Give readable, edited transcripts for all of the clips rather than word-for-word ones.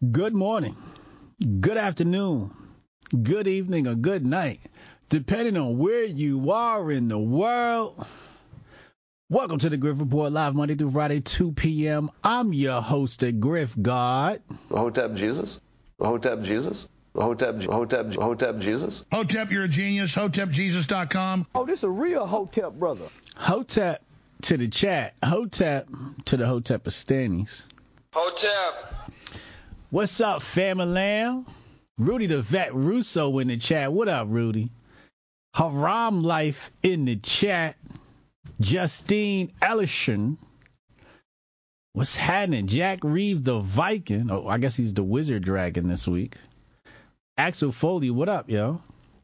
Good morning, good afternoon, good evening, or good night, depending on where you are in the world. Welcome to the Griff Report, live Monday through Friday, 2 p.m. I'm your host, the Griff God. Hotep Jesus. Hotep Jesus. Hotep Jesus. Hotep, you're a genius. HotepJesus.com. Oh, this a real Hotep brother. Hotep to the chat. Hotep to the Hotepistanis. Hotep. What's up, family? Rudy the Vet Russo in the chat. What up, Rudy? Haram Life in the chat. Justine Ellison. What's happening? Jack Reeves the Viking. Oh, I guess he's the Wizard Dragon this week. Axel Foley, what up, yo?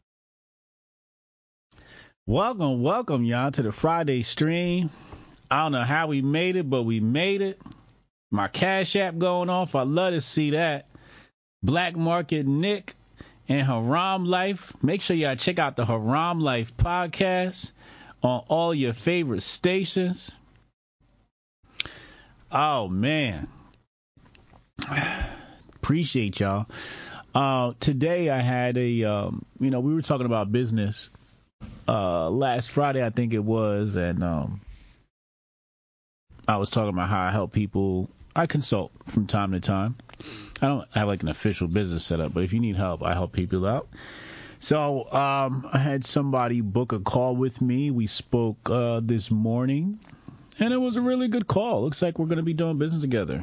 Welcome, y'all, to the Friday stream. I don't know how we made it, but we made it. My Cash App going off. I love to see that. Black Market Nick and Haram Life. Make sure y'all check out the Haram Life podcast on all your favorite stations. Oh, man. Appreciate y'all. Today I had we were talking about business last Friday, I think it was, and I was talking about how I help people. I consult from time to time. I don't have like an official business setup, but if you need help, I help people out. So I had somebody book a call with me. We spoke this morning, and it was a really good call. Looks like we're going to be doing business together,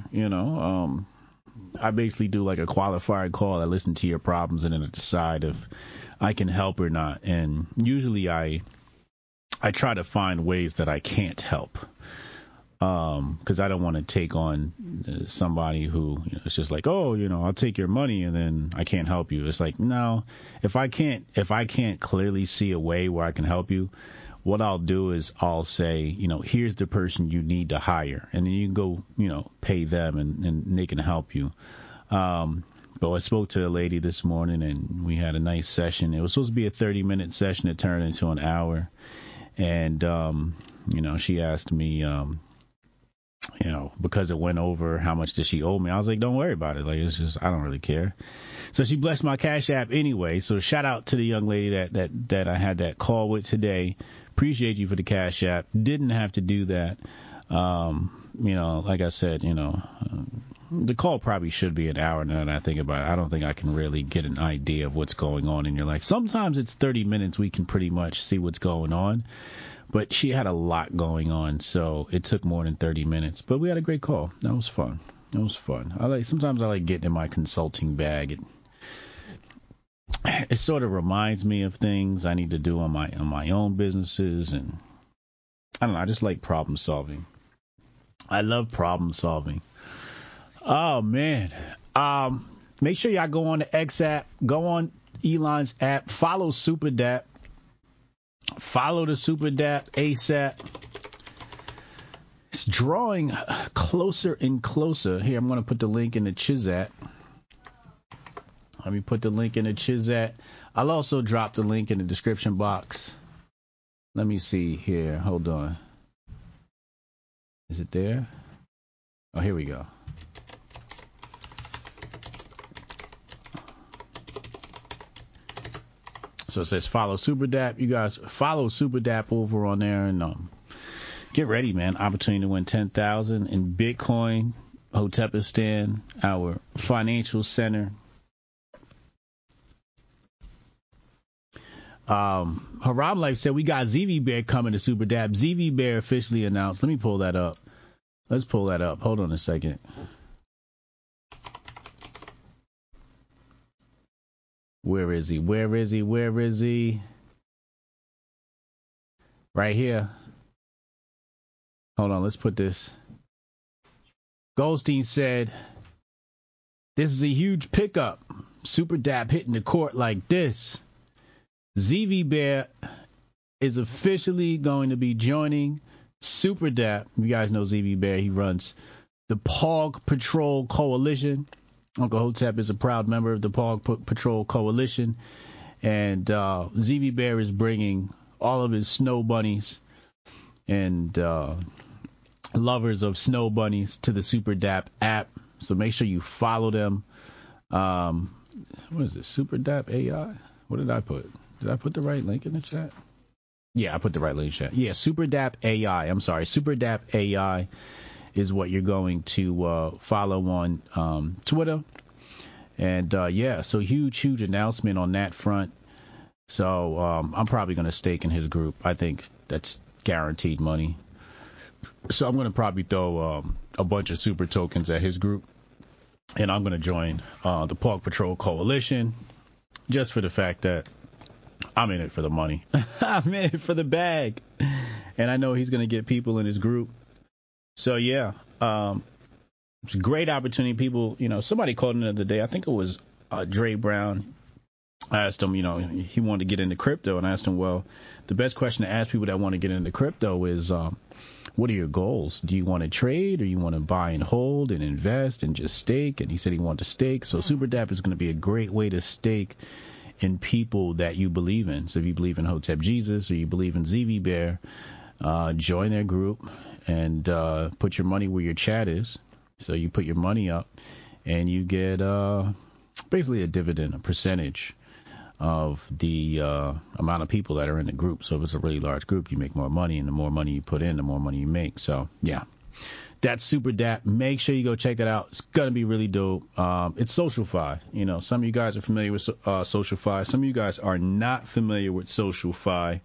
I basically do like a qualified call. I listen to your problems and then I decide if I can help or not. And usually I try to find ways that I can't help. Because I don't want to take on somebody who it's just like, I'll take your money and then I can't help you. It's like, no, if I can't clearly see a way where I can help you, what I'll do is I'll say, here's the person you need to hire, and then you can go, pay them and they can help you. But I spoke to a lady this morning and we had a nice session. It was supposed to be a 30-minute session. It turned into an hour. And, she asked me, because it went over, how much does she owe me? I was like, don't worry about it. Like, it's just, I don't really care. So she blessed my Cash App anyway. So shout out to the young lady that I had that call with today. Appreciate you for the Cash App. Didn't have to do that. Like I said, the call probably should be an hour now that I think about it. I don't think I can really get an idea of what's going on in your life. Sometimes it's 30 minutes. We can pretty much see what's going on. But she had a lot going on, so it took more than 30 minutes. But we had a great call. That was fun. Sometimes I like getting in my consulting bag. It sort of reminds me of things I need to do on my own businesses, and I don't know. I just like problem solving. I love problem solving. Oh man. Make sure y'all go on the X app, go on Elon's app, follow SuperDAP. Follow the SuperDAP ASAP. It's drawing closer and closer. Here, I'm going to put the link in the Chizat. Let me put the link in the Chizat. I'll also drop the link in the description box. Let me see here. Hold on. Is it there? Oh, here we go. So it says follow SuperDAP. You guys follow SuperDAP over on there and get ready, man. Opportunity to win $10,000 in Bitcoin. Hotepistan, our financial center. Haram Life said we got ZV Bear coming to SuperDAP. ZV Bear officially announced. Let me pull that up. Let's pull that up. Hold on a second. Where is he? Right here. Hold on, let's put this. Goldstein said, this is a huge pickup. SuperDAP hitting the court like this. ZV Bear is officially going to be joining SuperDAP. You guys know ZV Bear. He runs the Pog Patrol Coalition. Uncle Hotep is a proud member of the Pog Patrol Coalition, and ZV Bear is bringing all of his snow bunnies and lovers of snow bunnies to the SuperDAP app. So make sure you follow them. What is it? Super Dap AI? What did I put? Did I put the right link in the chat? Yeah, I put the right link in the chat. Yeah, Super Dap AI. I'm sorry. Super Dap AI is what you're going to follow on Twitter. And yeah, so huge announcement on that front. So I'm probably going to stake in his group. I think that's guaranteed money. So I'm going to probably throw a bunch of super tokens at his group. And I'm going to join the Paw Patrol Coalition just for the fact that I'm in it for the money. I'm in it for the bag. And I know he's going to get people in his group. So, yeah, it's a great opportunity. People, somebody called in the other day. I think it was Dre Brown. I asked him, he wanted to get into crypto. And I asked him, well, the best question to ask people that want to get into crypto is, what are your goals? Do you want to trade or you want to buy and hold and invest and just stake? And he said he wanted to stake. So Super Dap is going to be a great way to stake in people that you believe in. So if you believe in Hotep Jesus or you believe in ZV Bear, join their group and put your money where your chat is. So you put your money up and you get basically a dividend, a percentage of the amount of people that are in the group. So if it's a really large group, you make more money, and the more money you put in, the more money you make. So yeah, that's Super Dap. Make sure you go check that out. It's gonna be really dope. It's SocialFi. Some of you guys are familiar with SocialFi. Some of you guys are not familiar with SocialFi.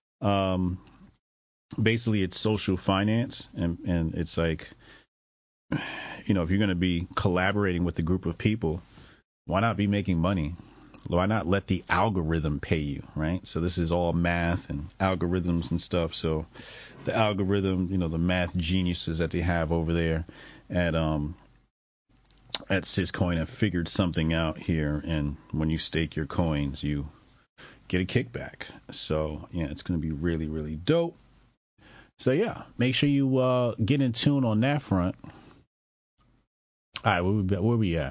Basically, it's social finance, and it's like, if you're gonna be collaborating with a group of people, why not be making money? Why not let the algorithm pay you, right? So this is all math and algorithms and stuff. So the algorithm, the math geniuses that they have over there at Syscoin have figured something out here. And when you stake your coins, you get a kickback. So, yeah, it's going to be really, really dope. So, yeah, make sure you get in tune on that front. All right, where we at?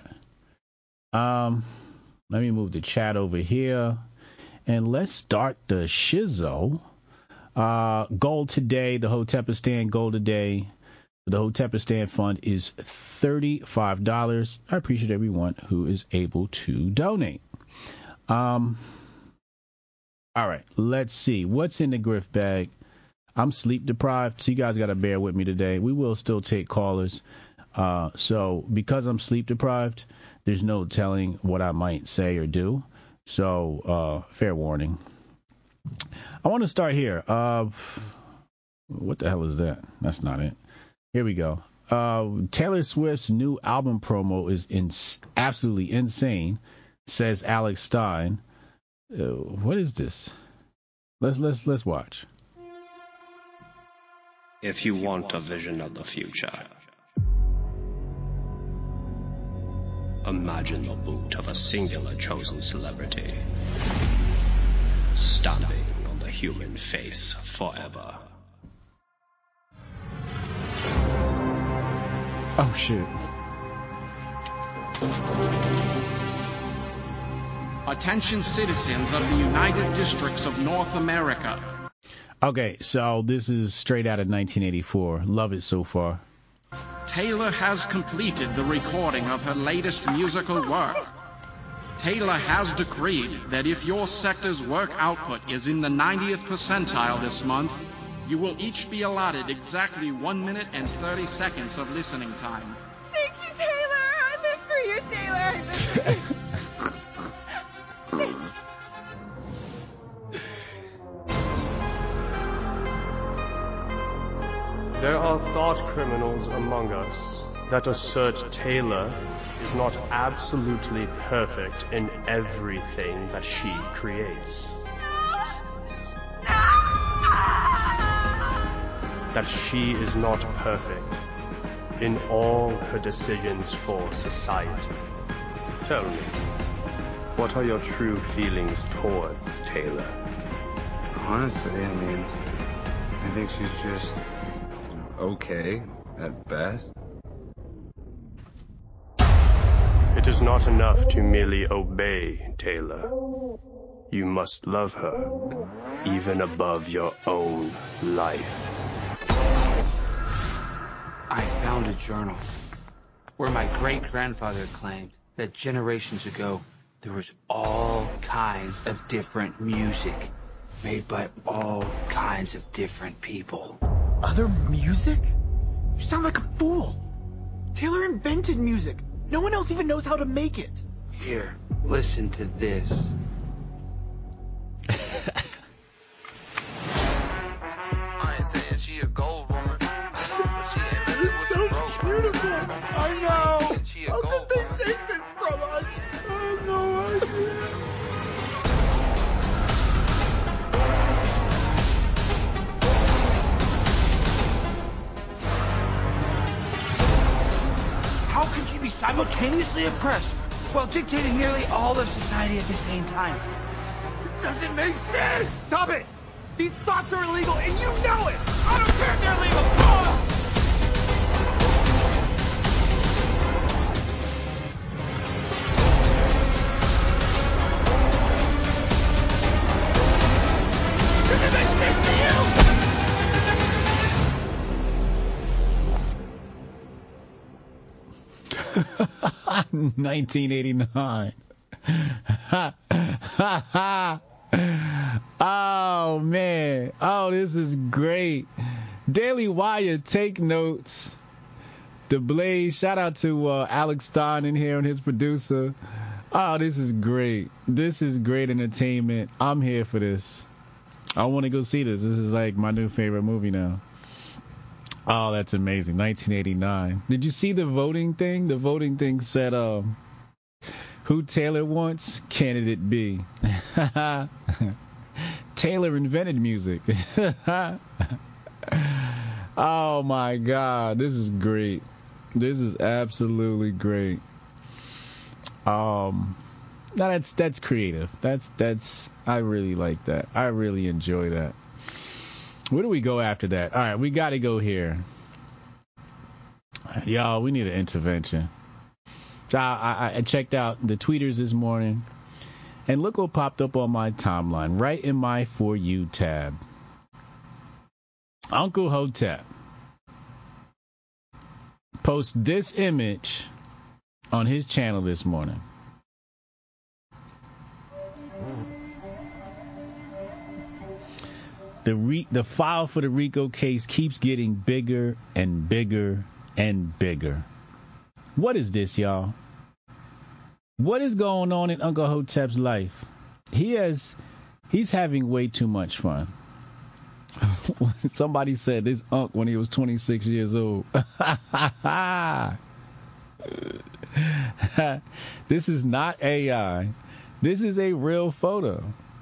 Let me move the chat over here, and let's start the shizo. Gold today, the Hotepistan gold today. The Hotepistan fund is $35. I appreciate everyone who is able to donate. All right, let's see. What's in the grift bag? I'm sleep deprived, so you guys got to bear with me today. We will still take callers. So because I'm sleep deprived, there's no telling what I might say or do. So, fair warning. I want to start here. What the hell is that? That's not it. Here we go. Taylor Swift's new album promo is absolutely insane, says Alex Stein. What is this? Let's watch. If you want a vision of the future, imagine the boot of a singular chosen celebrity stamping on the human face forever. Oh, shit. Attention citizens of the United Districts of North America. Okay, so this is straight out of 1984. Love it so far. Taylor has completed the recording of her latest musical work. Taylor has decreed that if your sector's work output is in the 90th percentile this month, you will each be allotted exactly 1 minute and 30 seconds of listening time. Thank you, Taylor. I live for you, Taylor. I live for you. There are thought criminals among us that assert Taylor is not absolutely perfect in everything that she creates. That she is not perfect in all her decisions for society. Tell me, what are your true feelings towards Taylor? Honestly, I think she's just okay at best. It is not enough to merely obey Taylor. You must love her, even above your own life. I found a journal. where my great-grandfather claimed that generations ago there was all kinds of different music made by all kinds of different people. Other music? You sound like a fool. Taylor invented music. No one else even knows how to make it. Here, listen to this. I ain't saying she a gold woman, but she ain't messing with some broke. Beautiful. I know. How could they take this from us? I have no idea. How can she be simultaneously oppressed while dictating nearly all of society at the same time? It doesn't make sense. Stop it. These thoughts are illegal, and you know it. I don't care if they're illegal. Does it make sense to you? 1989. Oh, man. Oh, this is great. Daily Wire, take notes. The Blaze, shout out to Alex Stein in here and his producer. Oh, this is great. This is great entertainment. I'm here for this. I want to go see this. This is like my new favorite movie now. Oh, that's amazing. 1989. Did you see the voting thing? The voting thing said, who Taylor wants? Candidate B. Taylor invented music. Oh my God. This is great. This is absolutely great. Now that's creative. That's I really like that. I really enjoy that. Where do we go after that? All right, we got to go here. Y'all, we need an intervention. I checked out the tweeters this morning, and look what popped up on my timeline, right in my For You tab. Uncle Hotep posts this image on his channel this morning. The file for the RICO case keeps getting bigger and bigger and bigger. What is this, y'all? What is going on in Uncle Hotep's life? He's having way too much fun. Somebody said this Unc when he was 26 years old. This is not AI. This is a real photo.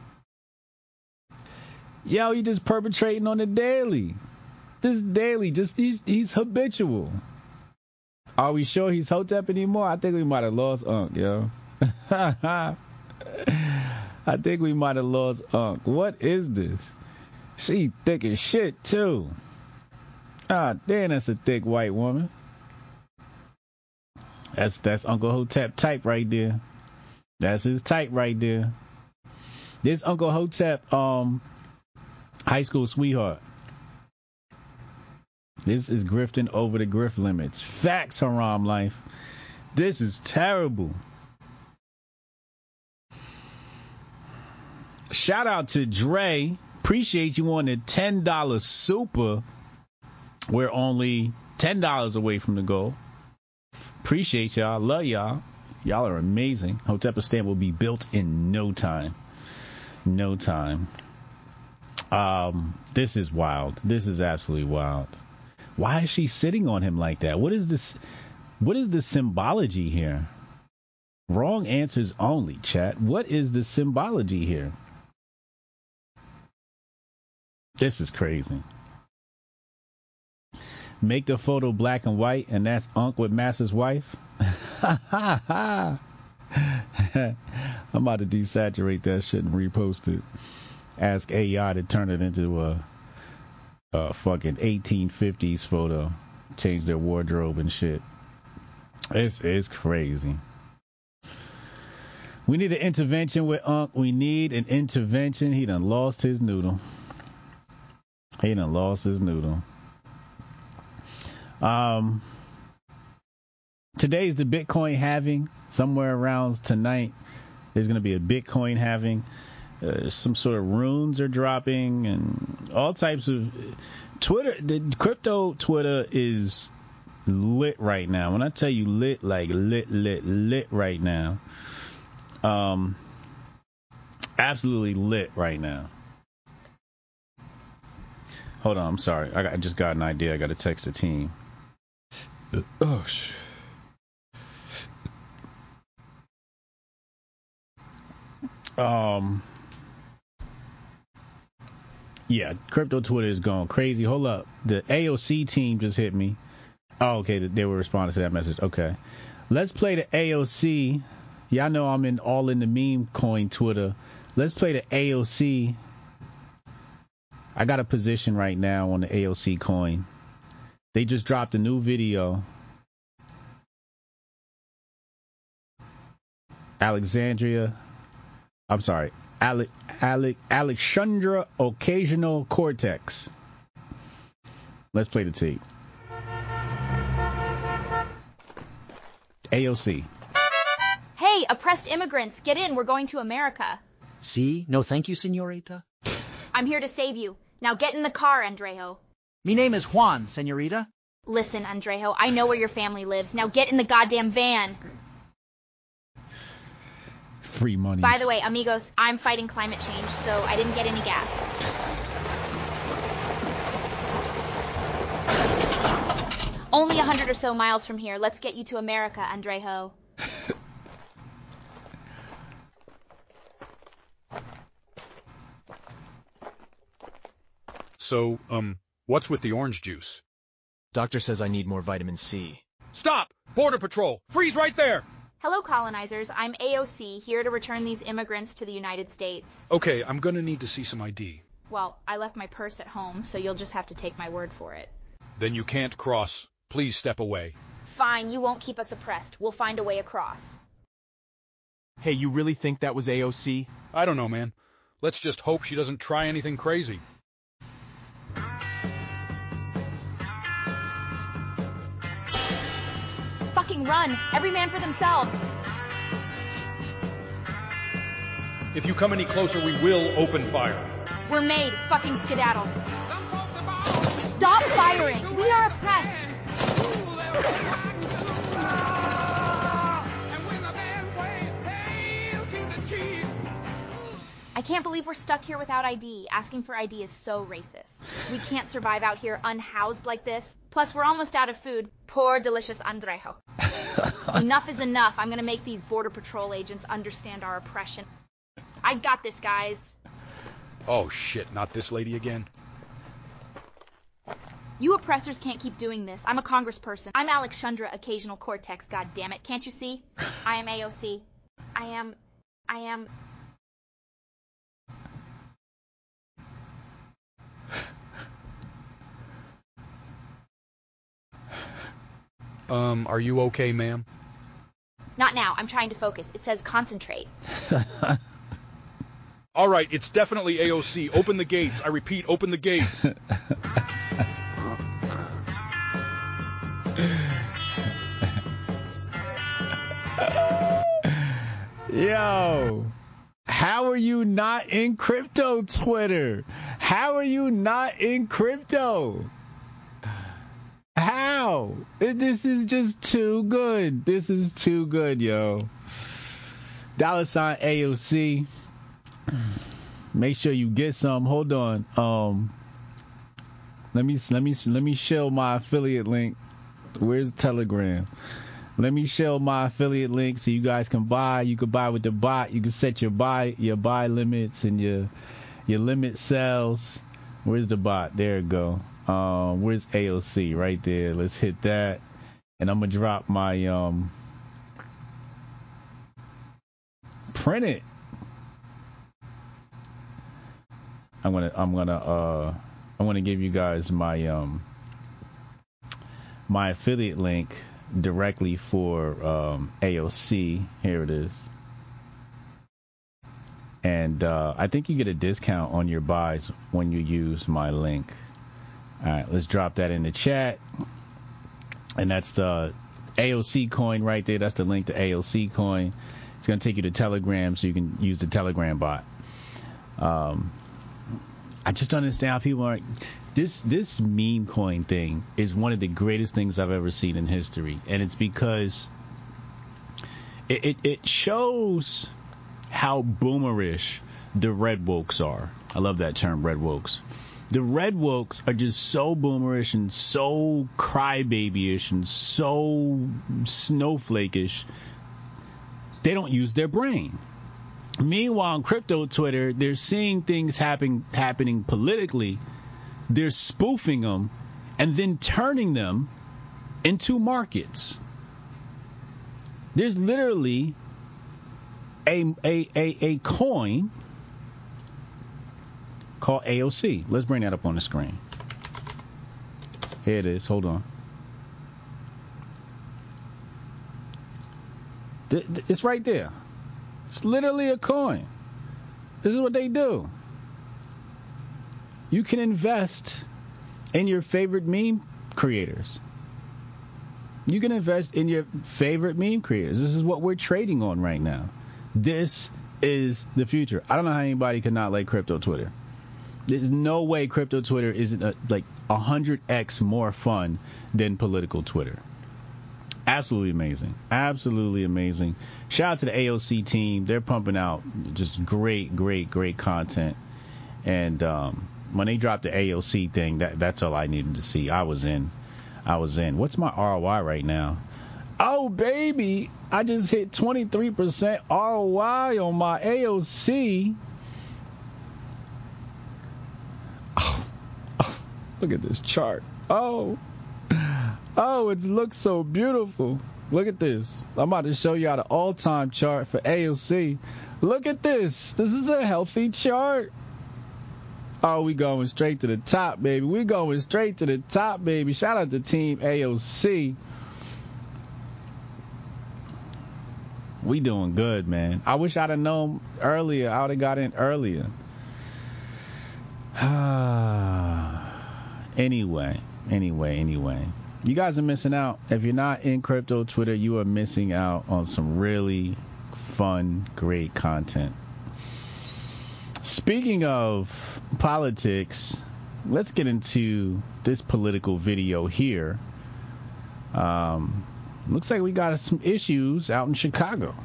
Yo, you just perpetrating on the daily. Just daily. Just he's habitual. Are we sure he's Hotep anymore? I think we might have lost Unc, yo. I think we might have lost Unc. What is this? She thick as shit, too. Ah, damn, that's a thick white woman. That's Uncle Hotep type right there. That's his type right there. This Uncle Hotep, high school sweetheart. This is grifting over the grift limits. Facts, Haram Life. This is terrible. Shout out to Dre. Appreciate you on the $10 super. We're only $10 away from the goal. Appreciate y'all. Love y'all. Y'all are amazing. Hotepistan will be built in no time. No time. This is wild. This is absolutely wild. Why is she sitting on him like that? What is this? What is the symbology here? Wrong answers only, chat. What is the symbology here? This is crazy. Make the photo black and white, and that's Unc with Master's wife. I'm about to desaturate that shit and repost it. Ask AI to turn it into a fucking 1850s photo. Change their wardrobe and shit. It's crazy. We need an intervention with Unc. We need an intervention. He done lost his noodle. today's the Bitcoin halving. Somewhere around tonight, there's going to be a Bitcoin halving. Some sort of runes are dropping and all types of Twitter. The crypto Twitter is lit right now. When I tell you lit, like lit right now. Absolutely lit right now. Hold on, I'm sorry. I just got an idea. I got to text the team. Oh, shit. Yeah, crypto Twitter is going crazy. Hold up. The AOC team just hit me. Oh, okay. They were responding to that message. Okay. Let's play the AOC. Y'all know I'm all in the meme coin Twitter. Let's play the AOC. I got a position right now on the AOC coin. They just dropped a new video. Alexandra Occasional Cortex. Let's play the tape. AOC. Hey, oppressed immigrants, get in. We're going to America. See? No thank you, señorita. I'm here to save you. Now get in the car, Andrejo. Mi name is Juan, señorita. Listen, Andrejo, I know where your family lives. Now get in the goddamn van. Free money. By the way, amigos, I'm fighting climate change, so I didn't get any gas. Only 100 or so miles from here. Let's get you to America, Andrejo. So, what's with the orange juice? Doctor says I need more vitamin C. Stop! Border Patrol! Freeze right there! Hello, colonizers. I'm AOC, here to return these immigrants to the United States. Okay, I'm gonna need to see some ID. Well, I left my purse at home, so you'll just have to take my word for it. Then you can't cross. Please step away. Fine, you won't keep us oppressed. We'll find a way across. Hey, you really think that was AOC? I don't know, man. Let's just hope she doesn't try anything crazy. Fucking run! Every man for themselves! If you come any closer, we will open fire. We're made. Fucking skedaddle. Stop firing! We are oppressed! I can't believe we're stuck here without ID. Asking for ID is so racist. We can't survive out here unhoused like this. Plus, we're almost out of food. Poor, delicious Andrejo. Enough is enough. I'm gonna make these Border Patrol agents understand our oppression. I got this, guys. Oh, shit. Not this lady again? You oppressors can't keep doing this. I'm a congressperson. I'm Alexandra Occasional Cortex, goddammit. Can't you see? I am AOC. I am... Are you okay, ma'am? Not now. I'm trying to focus. It says concentrate. All right, it's definitely AOC. Open the gates. I repeat, open the gates. Yo, how are you not in crypto Twitter? How are you not in crypto? How? This is just too good. This is too good, yo. $ AOC. Make sure you get some. Hold on. Let me show my affiliate link. Where's Telegram? Let me show my affiliate link so you guys can buy. You can buy with the bot. You can set your buy limits and your limit sells. Where's the bot? There it go. Where's AOC? Right there. Let's hit that. And I'm gonna drop my print it. I'm gonna give you guys my my affiliate link directly for AOC. Here it is. And I think you get a discount on your buys when you use my link. All right, let's drop that in the chat. And that's AOC coin right there. That's the link to AOC coin. It's going to take you to Telegram so you can use the Telegram bot. I just don't understand how people are. This meme coin thing is one of the greatest things I've ever seen in history. And it's because it shows how boomerish the red wokes are. I love that term, red wokes. The red wokes are just so boomerish and so crybabyish and so snowflakeish. They don't use their brain. Meanwhile, on crypto Twitter, they're seeing things happening politically. They're spoofing them and then turning them into markets. There's literally a coin called AOC. Let's bring that up on the screen. Here it is. Hold on. It's right there. It's literally a coin. This is what they do. You can invest in your favorite meme creators. You can invest in your favorite meme creators. This is what we're trading on right now. This is the future. I don't know how anybody could not like crypto Twitter. There's no way crypto Twitter isn't like 100x more fun than political Twitter. Absolutely amazing. Absolutely amazing. Shout out to the AOC team. They're pumping out just great content. And when they dropped the AOC thing, that's all I needed to see. I was in. What's my ROI right now? Oh, baby, I just hit 23% ROI on my AOC. Oh, look at this chart. Oh, it looks so beautiful. Look at this. I'm about to show y'all the all-time chart for AOC. Look at this. This is a healthy chart. Oh, we going straight to the top, baby. We going straight to the top, baby. Shout out to Team AOC. We doing good, man. I wish I'd have known earlier. I would have got in earlier. Anyway. You guys are missing out. If you're not in crypto Twitter, you are missing out on some really fun, great content. Speaking of politics, let's get into this political video here. Looks like we got some issues out in Chicago.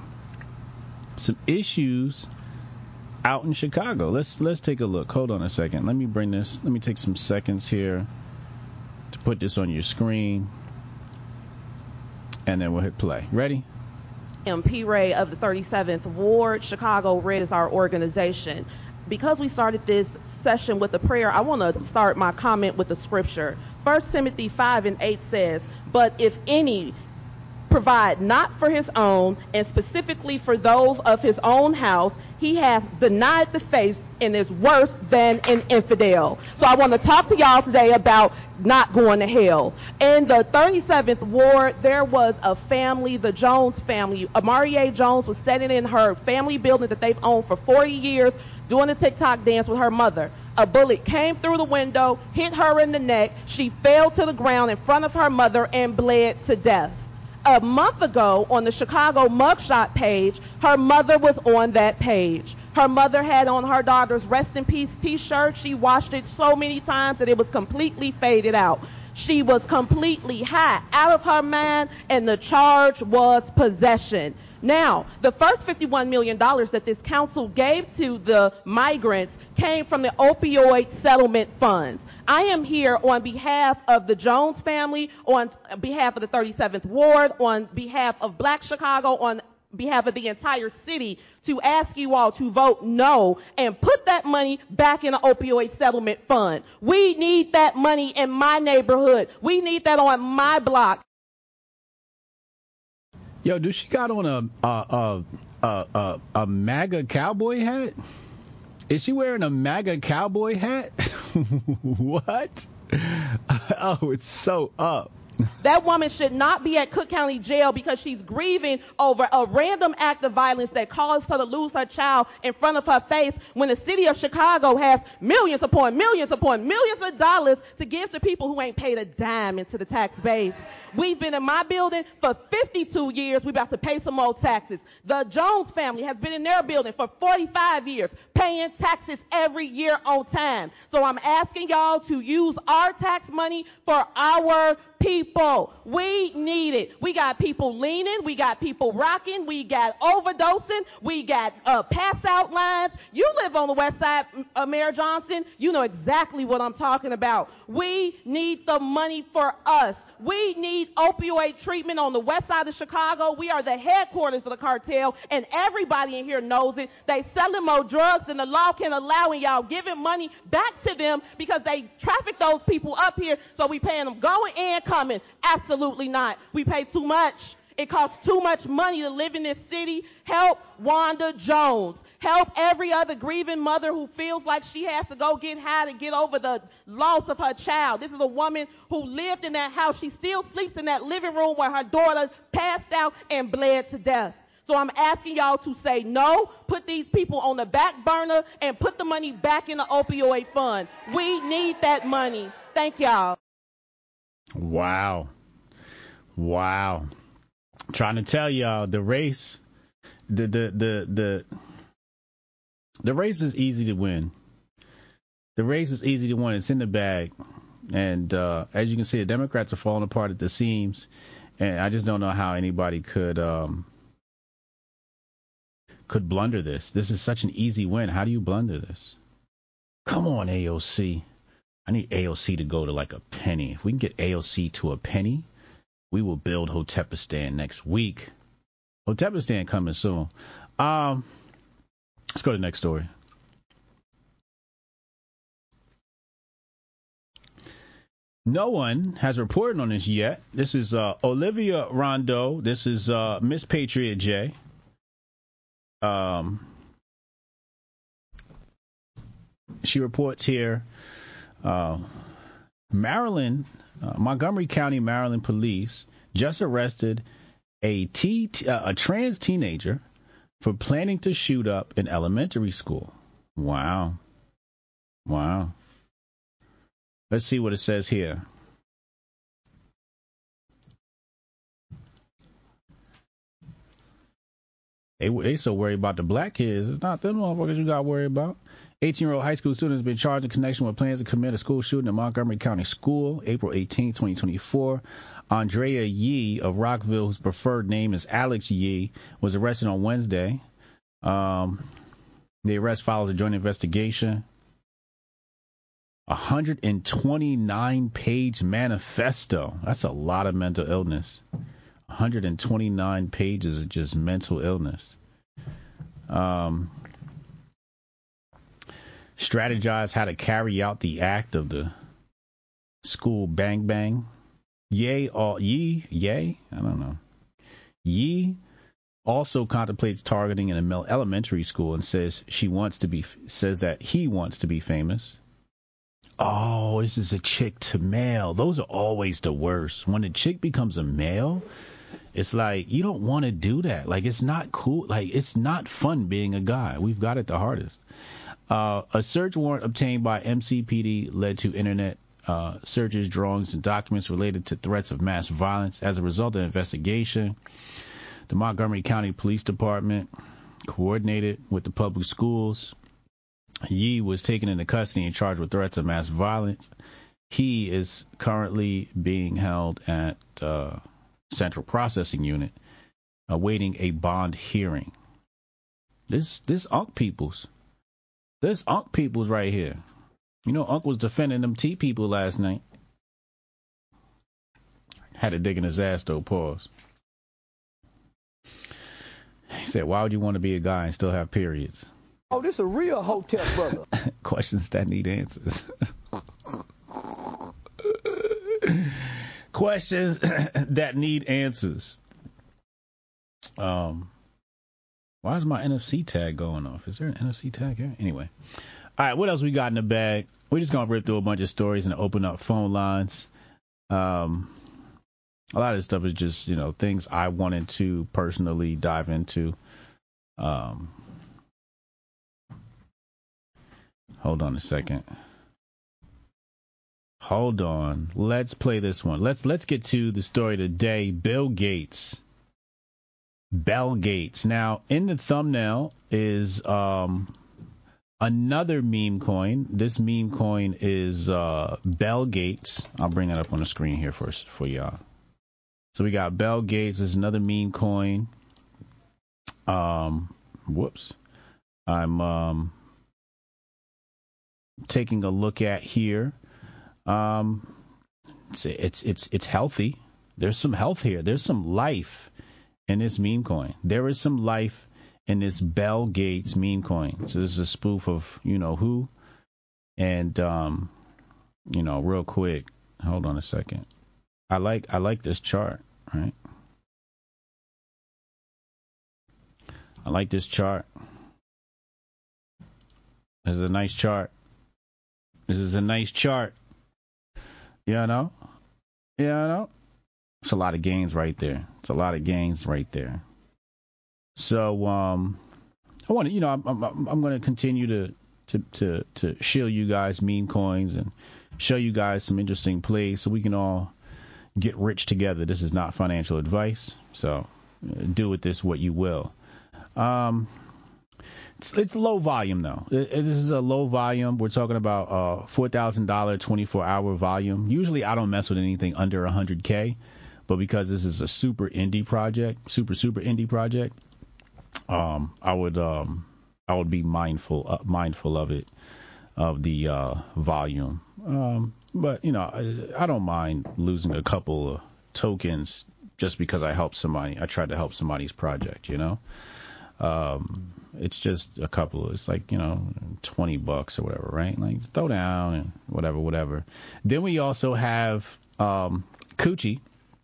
Let's take a look. Hold on a second. Let me take some seconds here to put this on your screen, and then we'll hit play. Ready? P. Ray of the 37th Ward. Chicago Red is our organization. Because we started this session with a prayer, I want to start my comment with the scripture. 1 Timothy 5:8 says, "But if any provide not for his own, and specifically for those of his own house, he hath denied the faith and is worse than an infidel." So I want to talk to y'all today about not going to hell. In the 37th Ward, there was a family, the Jones family. Amarie Jones was standing in her family building that they've owned for 40 years, doing a TikTok dance with her mother. A bullet came through the window, hit her in the neck. She fell to the ground in front of her mother and bled to death. A month ago, on the Chicago mugshot page, her mother was on that page. Her mother had on her daughter's Rest in Peace t-shirt. She washed it so many times that it was completely faded out. She was completely high, out of her mind, and the charge was possession. Now, the first $51 million that this council gave to the migrants came from the opioid settlement funds. I am here on behalf of the Jones family, on behalf of the 37th Ward, on behalf of Black Chicago, on behalf of the entire city, to ask you all to vote no and put that money back in the opioid settlement fund. We need that money in my neighborhood. We need that on my block. Yo, do she got on a MAGA cowboy hat? Is she wearing a MAGA cowboy hat? What? Oh, it's so up. That woman should not be at Cook County Jail because she's grieving over a random act of violence that caused her to lose her child in front of her face, when the city of Chicago has millions upon millions upon millions of dollars to give to people who ain't paid a dime into the tax base. We've been in my building for 52 years. We're about to pay some more taxes. The Jones family has been in their building for 45 years, paying taxes every year on time. So I'm asking y'all to use our tax money for our people. We need it. We got people leaning. We got people rocking. We got overdosing. We got pass out lines. You live on the west side, Mayor Johnson. You know exactly what I'm talking about. We need the money for us. We need opioid treatment on the west side of Chicago. We are the headquarters of the cartel, and everybody in here knows it. They selling more drugs than the law can allow, and y'all giving money back to them because they traffic those people up here, so we paying them going and coming. Absolutely not. We pay too much. It costs too much money to live in this city. Help Wanda Jones. Help every other grieving mother who feels like she has to go get high to get over the loss of her child. This is a woman who lived in that house. She still sleeps in that living room where her daughter passed out and bled to death. So I'm asking y'all to say no, put these people on the back burner, and put the money back in the opioid fund. We need that money. Thank y'all. Wow. Trying to tell y'all the race, the race is easy to win. The race is easy to win. It's in the bag. And as you can see, the Democrats are falling apart at the seams. And I just don't know how anybody could blunder this. This is such an easy win. How do you blunder this? Come on, AOC. I need AOC to go to like a penny. If we can get AOC to a penny, we will build Hotepistan next week. Hotepistan coming soon. Let's go to the next story. No one has reported on this yet. This is Olivia Rondeau. This is Miss Patriot J. She reports here, Maryland, Montgomery County, Maryland police just arrested a trans teenager for planning to shoot up an elementary school. Wow. Let's see what it says here. They so worried about the black kids. It's not them motherfuckers you got to worry about. 18-year-old high school student has been charged in connection with plans to commit a school shooting at Montgomery County School, April 18, 2024. Andrea Yee of Rockville, whose preferred name is Alex Yee, was arrested on Wednesday. The arrest follows a joint investigation. 129-page manifesto. That's a lot of mental illness. 129 pages of just mental illness. Strategize how to carry out the act of the school bang bang. Yee, I don't know. Yee also contemplates targeting an elementary school and says he wants to be famous. Oh, this is a chick to male. Those are always the worst. When a chick becomes a male, it's like, you don't want to do that. Like, it's not cool. Like, it's not fun being a guy. We've got it the hardest. A search warrant obtained by MCPD led to internet searches, drawings, and documents related to threats of mass violence. As a result of the investigation, the Montgomery County Police Department coordinated with the public schools. Yee was taken into custody and charged with threats of mass violence. He is currently being held at Central Processing Unit, awaiting a bond hearing. This Unc peoples. This Unc peoples right here. You know, Unc was defending them T people last night. Had to dig in his ass though, pause. He said, why would you want to be a guy and still have periods? Oh, this a real hotel brother. Questions that need answers. Questions that need answers. Why is my NFC tag going off? Is there an NFC tag here? Anyway. All right, what else we got in the bag? We're just going to rip through a bunch of stories and open up phone lines. A lot of this stuff is just, things I wanted to personally dive into. Hold on a second. Hold on. Let's play this one. Let's get to the story today. Bill Gates. Now, in the thumbnail is another meme coin. This meme coin is Bell Gates. I'll bring that up on the screen here for y'all. So we got Bell Gates. There's another meme coin. Whoops. I'm taking a look at here. It's healthy. There's some health here. There's some life in this meme coin. There is some life in this Bell Gates meme coin. So this is a spoof of you know who. And real quick, hold on a second. I like this chart, right? I like this chart. This is a nice chart. Yeah, I know. It's a lot of gains right there. So I want to, I'm going to continue to show you guys meme coins and show you guys some interesting plays so we can all get rich together. This is not financial advice, so do with this what you will. It's low volume though. This is a low volume. We're talking about $4,000 24-hour volume. Usually I don't mess with anything under 100K, but because this is a super indie project, super indie project, I would be mindful of it, of the volume. But I don't mind losing a couple of tokens just because I helped somebody. I tried to help somebody's project, It's just a couple. It's like, $20 or whatever, right? Like throw down and whatever. Then we also have Coochie.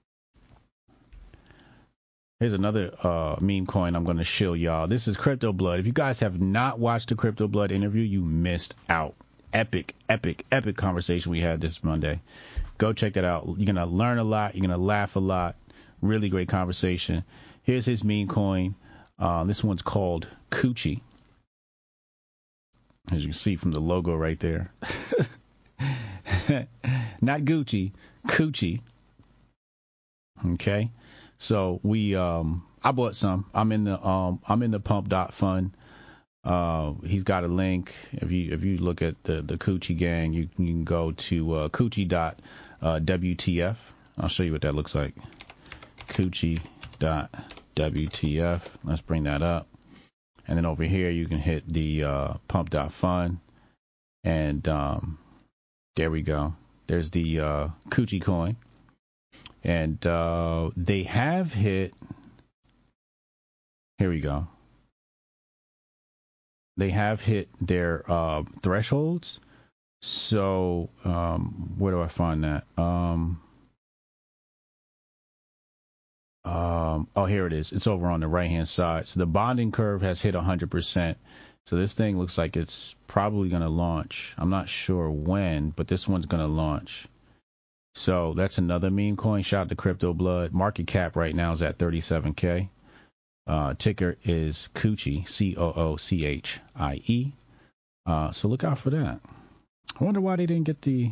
Here's another meme coin I'm going to show y'all. This is Crypto Blood. If you guys have not watched the Crypto Blood interview, you missed out. Epic conversation we had this Monday. Go check that out. You're going to learn a lot. You're going to laugh a lot. Really great conversation. Here's his meme coin. This one's called Coochie. As you can see from the logo right there. Not Gucci, Coochie. Okay. So I bought some. I'm in the pump.fund. He's got a link. If you look at the Coochie gang, you can go to Coochie.wtf. I'll show you what that looks like. Coochie.wtf. Let's bring that up. And then over here you can hit the pump.fund. And there we go. There's the Coochie coin. And they have hit. Here we go. They have hit their thresholds. So where do I find that? Here it is. It's over on the right-hand side. So the bonding curve has hit 100%. So this thing looks like it's probably going to launch. I'm not sure when, but this one's going to launch. So that's another meme coin. Shout out to Crypto Blood. Market cap right now is at 37K. Ticker is Coochie, Coochie. So look out for that. I wonder why they didn't get the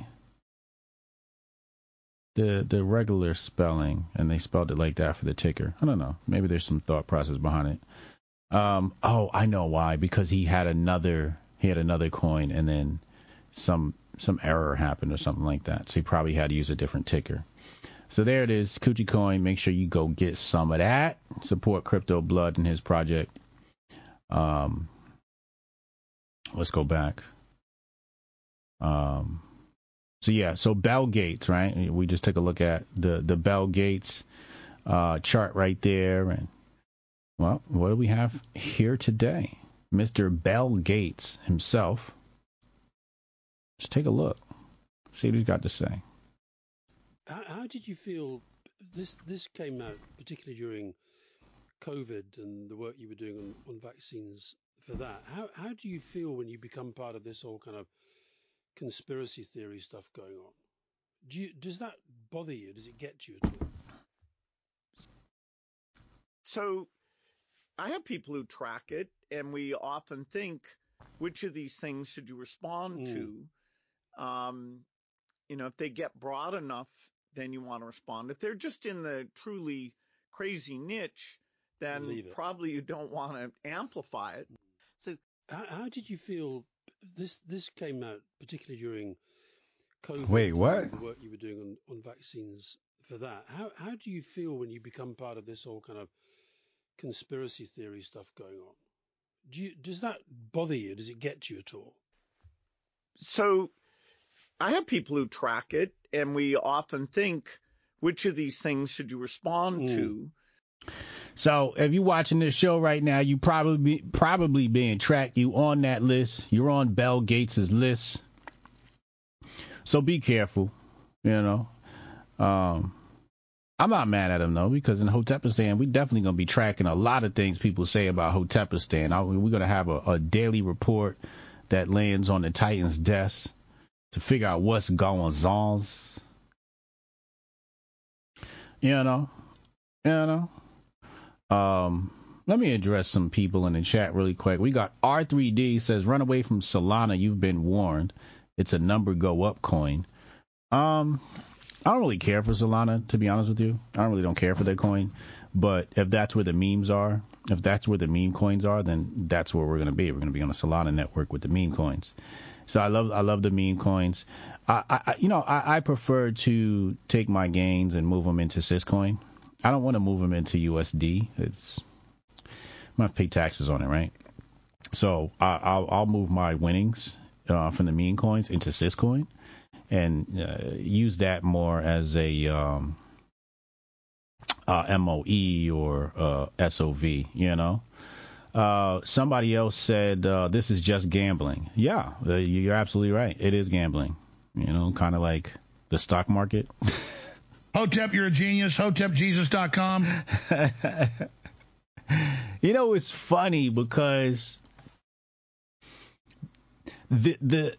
regular spelling and they spelled it like that for the ticker. I don't know. Maybe there's some thought process behind it. I know why. Because he had another coin and then some error happened or something like that. So he probably had to use a different ticker. So there it is, Coochie coin. Make sure you go get some of that. Support Crypto Blood and his project. Let's go back. So Bell Gates, right? We just took a look at the Bell Gates chart right there. And, well, what do we have here today? Mr. Bell Gates himself. Just take a look. See what he's got to say. How did you feel? This came out particularly during COVID and the work you were doing on vaccines for that. How do you feel when you become part of this whole kind of conspiracy theory stuff going on? Does that bother you? Does it get you at all? So I have people who track it, and we often think, which of these things should you respond to? if they get broad enough, then you want to respond. If they're just in the truly crazy niche, then probably you don't want to amplify it. So how did you feel? This came out particularly during COVID. Wait, what? The work you were doing on vaccines for that. How do you feel when you become part of this whole kind of conspiracy theory stuff going on? Does that bother you? Does it get to you at all? So I have people who track it, and we often think, which of these things should you respond to? So if you're watching this show right now, you probably being tracked. You on that list. You're on Bill Gates' list. So be careful, I'm not mad at him, though, because in Hotepistan, we definitely going to be tracking a lot of things people say about Hotepistan. We're going to have a daily report that lands on the Titan's desk to figure out what's going on. Let me address some people in the chat really quick. We got R3D says, run away from Solana. You've been warned. It's a number go up coin. I don't really care for Solana, to be honest with you. I don't care for their coin. But if that's where the memes are, if that's where the meme coins are, then that's where we're going to be. We're going to be on the Solana network with the meme coins. So I love the meme coins. I prefer to take my gains and move them into Syscoin. I don't want to move them into USD. I'm going to pay taxes on it, right? So I'll move my winnings from the meme coins into Syscoin and use that more as a MOE or SOV, Somebody else said this is just gambling. Yeah, you're absolutely right. It is gambling, kind of like the stock market. Hotep, you're a genius. HotepJesus.com. It's funny because the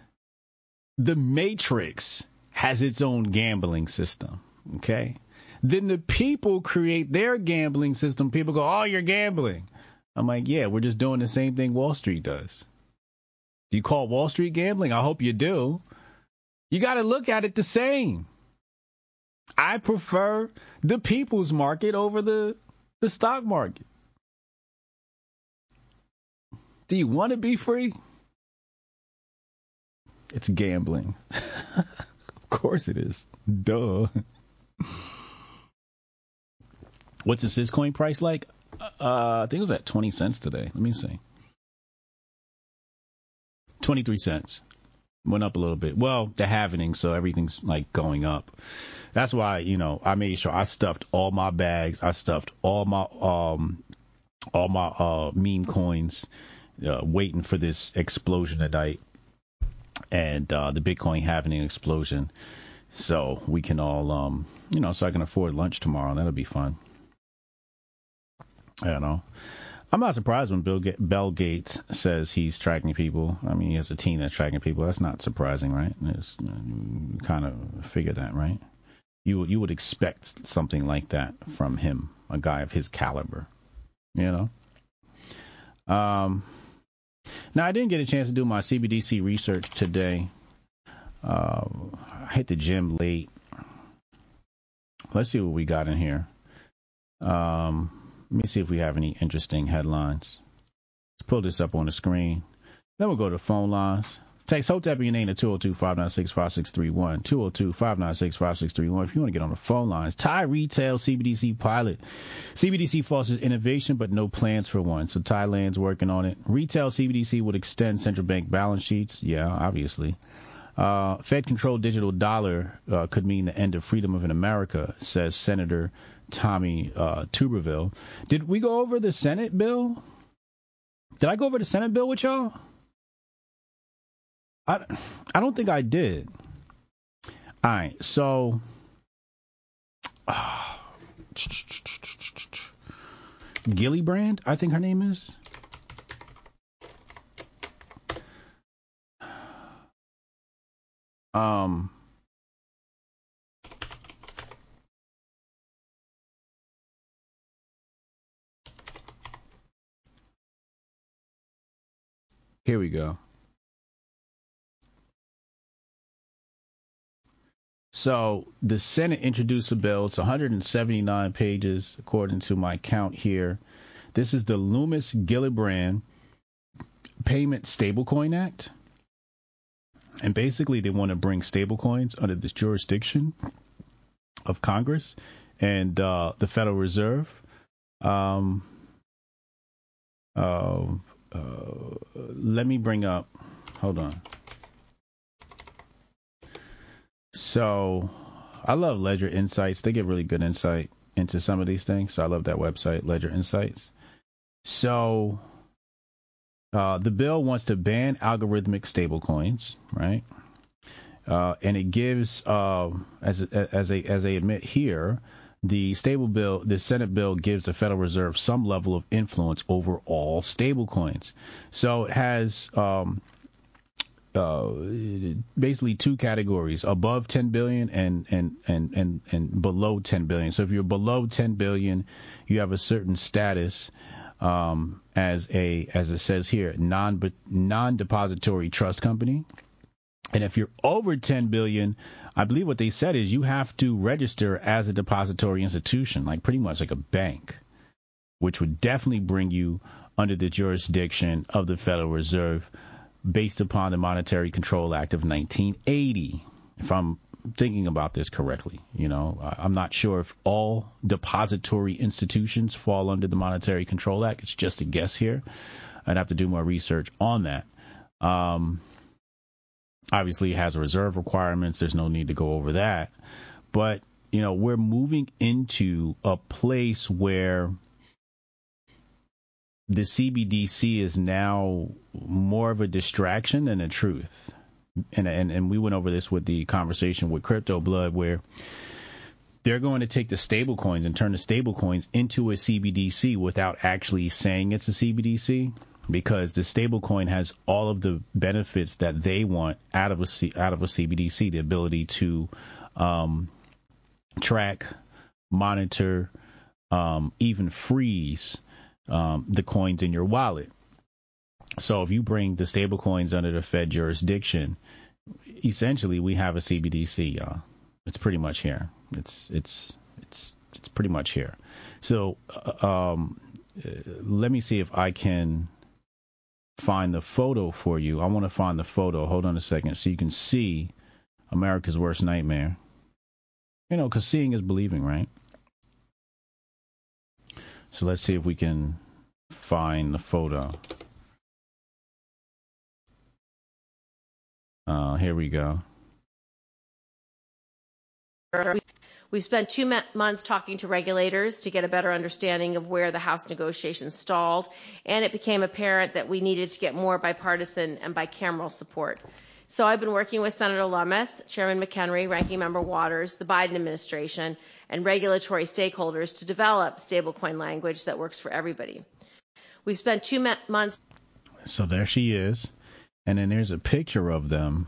Matrix has its own gambling system, okay? Then the people create their gambling system. People go, oh, you're gambling. I'm like, yeah, we're just doing the same thing Wall Street does. Do you call Wall Street gambling? I hope you do. You got to look at it the same. I prefer the people's market over the stock market. Do you want to be free? It's gambling. Of course it is. Duh. What's the Syscoin price like? I think it was at 20 cents today. Let me see. 23 cents. Went up a little bit. Well, the halvening, so everything's like going up. That's why, I made sure I stuffed all my bags. I stuffed all my meme coins, waiting for this explosion tonight and the Bitcoin halvening explosion. So we can all, so I can afford lunch tomorrow. That'll be fun. I'm not surprised when Bill Gates says he's tracking people. I mean, he has a team that's tracking people. That's not surprising, right? You kind of figure that, right? You would expect something like that from him, a guy of his caliber, Now, I didn't get a chance to do my CBDC research today. I hit the gym late. Let's see what we got in here. Let me see if we have any interesting headlines. Let's pull this up on the screen. Then we'll go to phone lines. Text HOTEP your name to 202-596-5631. 202-596-5631. If you want to get on the phone lines. Thai retail CBDC pilot. CBDC fosters innovation, but no plans for one. So Thailand's working on it. Retail CBDC would extend central bank balance sheets. Yeah, obviously. Fed-controlled digital dollar could mean the end of freedom in America, says Senator Tommy Tuberville. Did we go over the Senate bill? Did I go over the Senate bill with y'all? I don't think I did. All right, so Gillibrand, I think her name is. Here we go. So the Senate introduced a bill. It's 179 pages, according to my count here. This is the Loomis-Gillibrand Payment Stablecoin Act. And basically, they want to bring stablecoins under this jurisdiction of Congress and the Federal Reserve. Let me bring up. Hold on. So I love Ledger Insights. They get really good insight into some of these things. So I love that website, Ledger Insights. So the bill wants to ban algorithmic stablecoins, right? And it gives, as they admit here, the Senate bill gives the Federal Reserve some level of influence over all stablecoins. So it has basically two categories: above 10 billion and below 10 billion. So if you're below 10 billion, you have a certain status as it says here, non-depository trust company. And if you're over 10 billion, I believe what they said is you have to register as a depository institution, like pretty much like a bank, which would definitely bring you under the jurisdiction of the Federal Reserve based upon the Monetary Control Act of 1980, if I'm thinking about this correctly. You know, I'm not sure if all depository institutions fall under the Monetary Control Act. It's just a guess here. I'd have to do more research on that. Obviously, it has reserve requirements. There's no need to go over that. But, you know, we're moving into a place where the CBDC is now more of a distraction than a truth. And we went over this with the conversation with Crypto Blood, where they're going to take the stable coins and turn the stable coins into a CBDC without actually saying it's a CBDC, because the stable coin has all of the benefits that they want out of a CBDC, the ability to track, monitor, even freeze the coins in your wallet. So if you bring the stable coins under the Fed jurisdiction, essentially we have a CBDC, y'all. It's pretty much here. It's pretty much here. So let me see if I can find the photo for you. I want to find the photo. Hold on a second, so you can see America's worst nightmare. You know, because seeing is believing, right? So let's see if we can find the photo. Here we go. We've spent 2 months talking to regulators to get a better understanding of where the House negotiations stalled, and it became apparent that we needed to get more bipartisan and bicameral support. So I've been working with Senator Lummis, Chairman McHenry, Ranking Member Waters, the Biden administration, and regulatory stakeholders to develop stablecoin language that works for everybody. We've spent 2 months. So there she is. And then there's a picture of them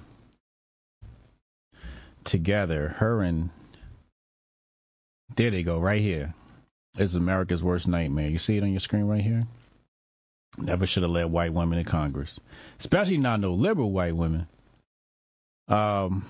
together, her and, there they go, right here. This is America's worst nightmare. You see it on your screen right here? Never should have let white women in Congress, especially not no liberal white women. So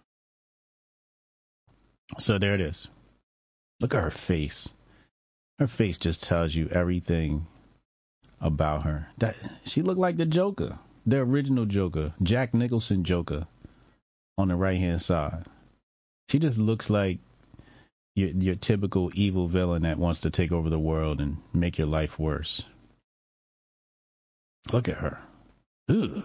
there it is. Look at her face. Her face just tells you everything about her. That she looked like the Joker, the original Joker, Jack Nicholson Joker, on the right hand side. She just looks like your typical evil villain that wants to take over the world and make your life worse. Look at her. Ugh.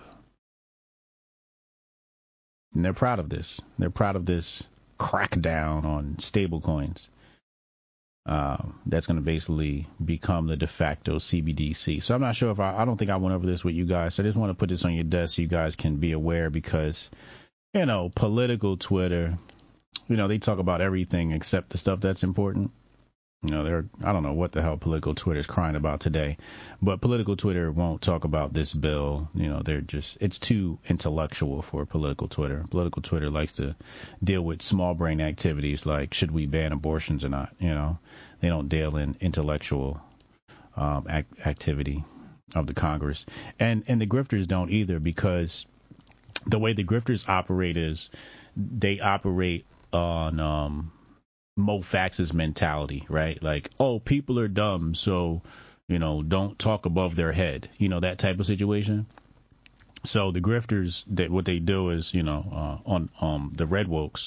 And they're proud of this. They're proud of this crackdown on stablecoins. That's going to basically become the de facto CBDC. So I'm not sure if I don't think I went over this with you guys. So I just want to put this on your desk so you guys can be aware, because, you know, political Twitter, you know, they talk about everything except the stuff that's important. You know, I don't know what the hell political Twitter is crying about today, but political Twitter won't talk about this bill. You know, it's too intellectual for political Twitter. Political Twitter likes to deal with small brain activities like, should we ban abortions or not? You know, they don't deal in intellectual activity of the Congress. And the grifters don't either, because the way the grifters operate is they operate on Mo Fax's mentality, right? Like, oh, people are dumb, so, you know, don't talk above their head, you know, that type of situation. So the grifters, that what they do is, you know, on the Red Wokes,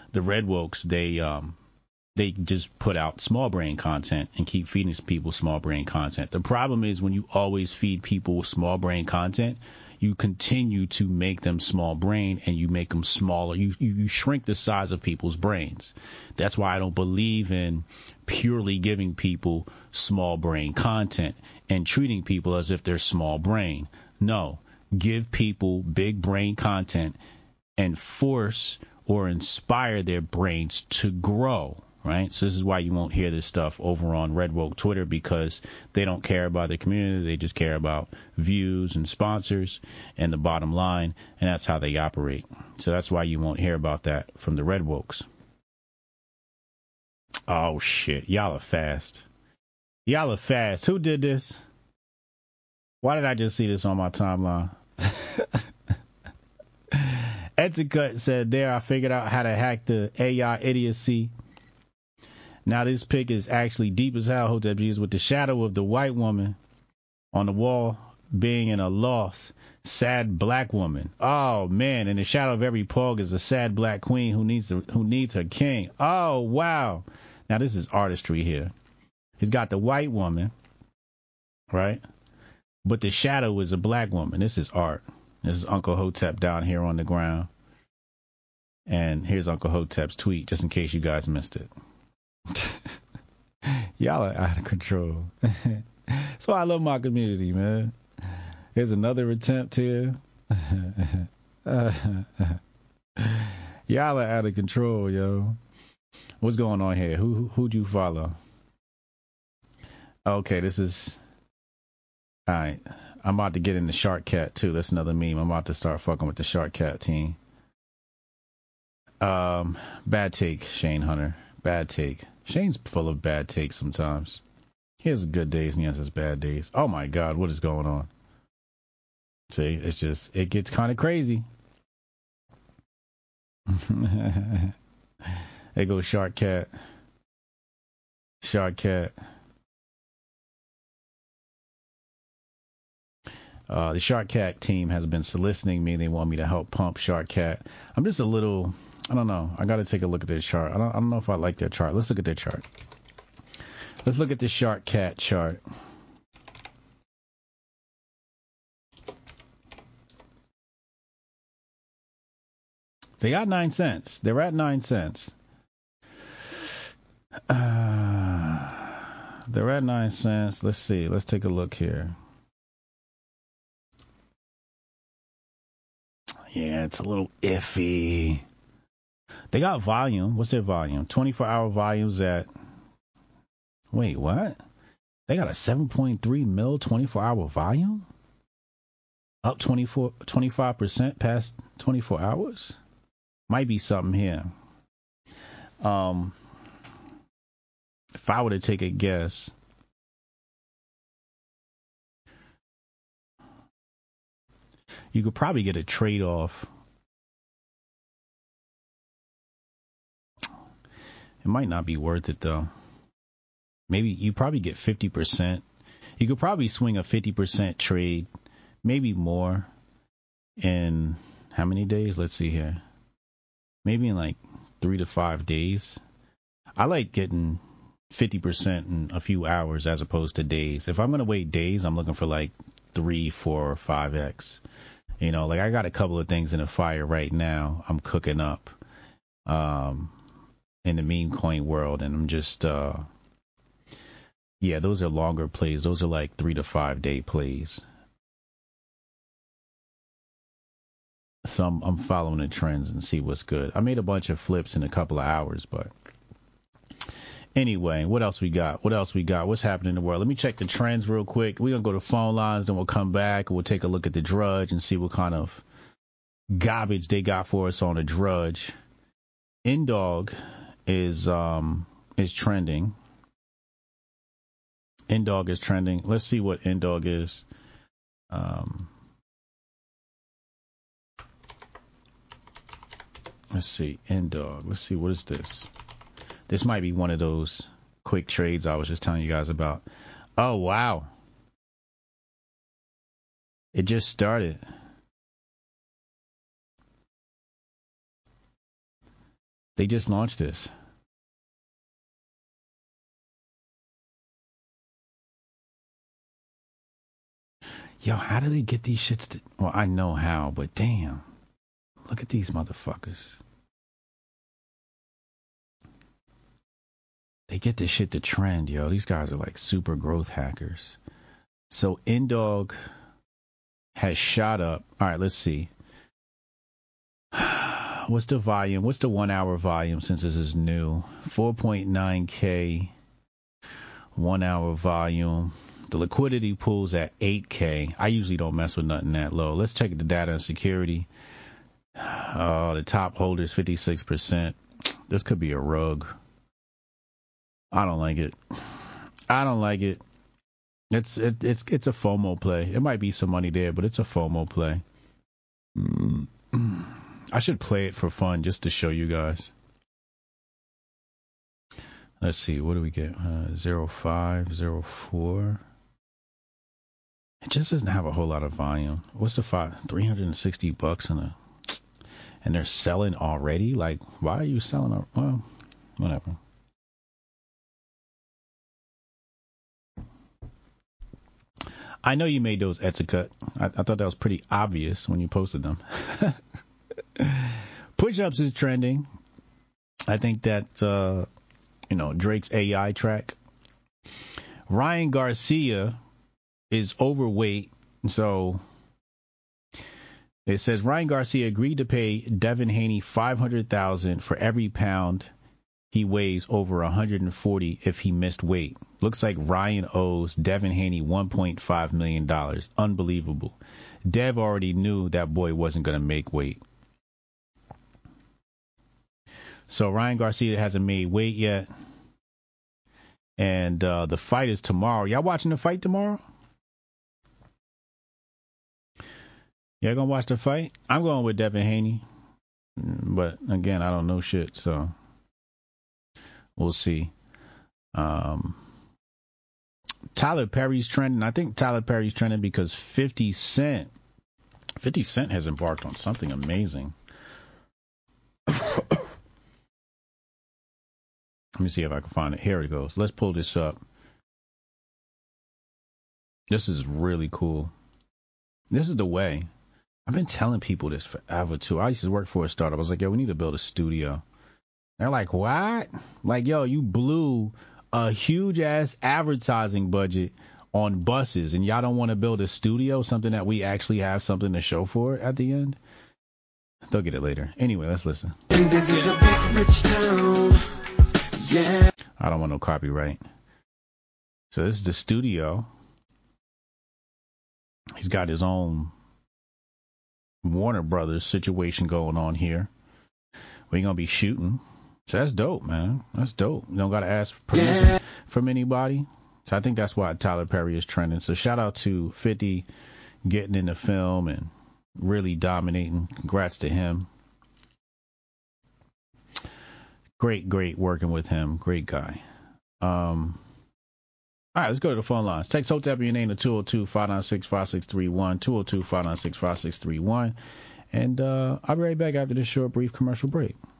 they just put out small brain content and keep feeding people small brain content. The problem is when you always feed people small brain content, you continue to make them small brain and you make them smaller. You shrink the size of people's brains. That's why I don't believe in purely giving people small brain content and treating people as if they're small brain. No, give people big brain content and force or inspire their brains to grow. Right. So this is why you won't hear this stuff over on Red Woke Twitter, because they don't care about the community. They just care about views and sponsors and the bottom line. And that's how they operate. So that's why you won't hear about that from the Red Wokes. Oh, shit. Y'all are fast. Y'all are fast. Who did this? Why did I just see this on my timeline? Eticut said there, I figured out how to hack the AI idiocy. Now this pic is actually deep as hell, Hotep Jesus, with the shadow of the white woman on the wall being in a lost, sad black woman. Oh man, in the shadow of every pog is a sad black queen who needs her king. Oh wow. Now this is artistry here. He's got the white woman, right? But the shadow is a black woman. This is art. This is Uncle Hotep down here on the ground. And here's Uncle Hotep's tweet, just in case you guys missed it. Y'all are out of control. That's why I love my community, man. Here's another attempt here. Y'all are out of control, yo. What's going on here? Who'd you follow? Okay, this is... Alright. I'm about to get into Shark Cat, too. That's another meme. I'm about to start fucking with the Shark Cat team. Bad take, Shane Hunter. Bad take. Shane's full of bad takes sometimes. He has good days and he has his bad days. Oh my God, what is going on? See, it gets kind of crazy. There goes Shark Cat. Shark Cat. The Shark Cat team has been soliciting me. They want me to help pump Shark Cat. I'm just a little... I don't know. I got to take a look at their chart. I don't know if I like their chart. Let's look at their chart. Let's look at the Shark Cat chart. They got 9 cents. They're at 9 cents. They're at 9 cents. Let's see. Let's take a look here. Yeah, it's a little iffy. They got volume. What's their volume? 24-hour volume's at... Wait, what? They got a 7.3 mil 24-hour volume? Up 25% past 24 hours? Might be something here. If I were to take a guess... You could probably get a trade-off. It might not be worth it, though. Maybe you probably get 50%. You could probably swing a 50% trade, maybe more, in how many days? Let's see here. Maybe in like 3 to 5 days. I like getting 50% in a few hours as opposed to days. If I'm going to wait days, I'm looking for like 3, 4, or 5x. You know, like I got a couple of things in the fire right now. I'm cooking up. In the meme coin world, and I'm just yeah, those are longer plays. Those are like 3 to 5 day plays. So I'm following the trends and see what's good. I made a bunch of flips in a couple of hours, but anyway, what else we got? What's happening in the world? Let me check the trends real quick. We're gonna go to phone lines, then we'll come back and we'll take a look at the Drudge and see what kind of garbage they got for us on the Drudge. Indog is trending. Indog is trending. Let's see what Indog is. Let's see. N-Dog. Let's see. What is this? This might be one of those quick trades I was just telling you guys about. Oh, wow. It just started. They just launched this. Yo, how do they get these shits to... Well, I know how, but damn. Look at these motherfuckers. They get this shit to trend, yo. These guys are like super growth hackers. So N-Dog has shot up. All right, let's see. What's the volume? What's the 1 hour volume since this is new? 4.9K 1 hour volume. The liquidity pool's at 8K. I usually don't mess with nothing that low. Let's check the data and security. The top holder's 56%. This could be a rug. I don't like it. I don't like it. It's a FOMO play. It might be some money there, but it's a FOMO play. I should play it for fun just to show you guys. Let's see. What do we get? 05, 04. It just doesn't have a whole lot of volume. What's the $360 and they're selling already? Like, why are you selling? Well, whatever. I know you made those Etiquette. I thought that was pretty obvious when you posted them. Push-ups is trending. I think that, Drake's AI track. Ryan Garcia is overweight. So it says Ryan Garcia agreed to pay Devin Haney $500,000 for every pound he weighs over 140 if he missed weight. Looks like Ryan owes Devin Haney $1.5 million. Unbelievable. Dev already knew that boy wasn't going to make weight. So Ryan Garcia hasn't made weight yet. And the fight is tomorrow. Y'all watching the fight tomorrow? Y'all gonna watch the fight? I'm going with Devin Haney. But again, I don't know shit, so we'll see. Tyler Perry's trending. I think Tyler Perry's trending because 50 Cent has embarked on something amazing. Let me see if I can find it. Here it goes. Let's pull this up. This is really cool. This is the way. I've been telling people this forever, too. I used to work for a startup. I was like, yo, we need to build a studio. They're like, what? Like, yo, you blew a huge-ass advertising budget on buses, and y'all don't want to build a studio, something that we actually have something to show for at the end? They'll get it later. Anyway, let's listen. And this is a big rich town. Yeah. I don't want no copyright. So this is the studio. He's got his own Warner Brothers situation going on here. We're going to be shooting. So that's dope, man. That's dope. You don't got to ask permission from anybody. So I think that's why Tyler Perry is trending. So shout out to 50 getting in the film and really dominating. Congrats to him. Great working with him. Great guy. All right, let's go to the phone lines. Text HOTEP your name to 202-596-5631, 202-596-5631. And I'll be right back after this short, brief commercial break.